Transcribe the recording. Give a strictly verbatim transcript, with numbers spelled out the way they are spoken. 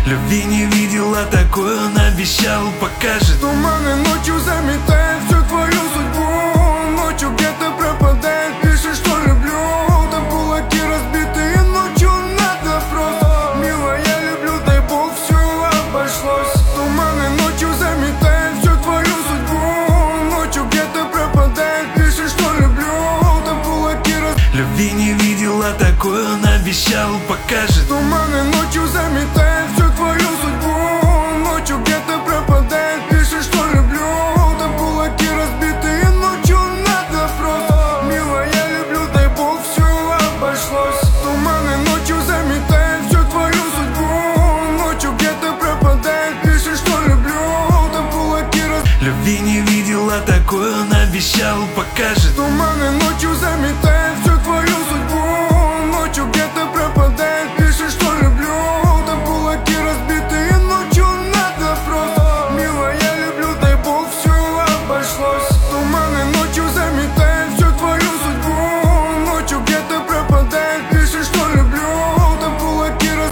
Любви не видела такой, он обещал, покажет. Туманы ночью заметает всю твою судьбу. Ночью где-то пропадает, пишет, что люблю. Там кулаки разбитые, ночью надо просто. Милая, я люблю, дай бог, все обошлось. Туманы ночью заметает всю твою судьбу. Ночью где-то пропадает, пишет, что люблю. Там кулаки разбитые. Любви не видела такой, он обещал, покажет. Туманы ночью заметает всю твою судьбу. Ночью где-то пропадает, пишет, что люблю. Там кулаки разбитые, ночью надо просто. Милая, я люблю, дай бог, все обошлось. Туманы ночью заметает всю твою судьбу. Ночью где-то пропадает, пишет, что люблю. Там кулаки разбитые. Любви не видела такой, он обещал, покажет. Туманы ночью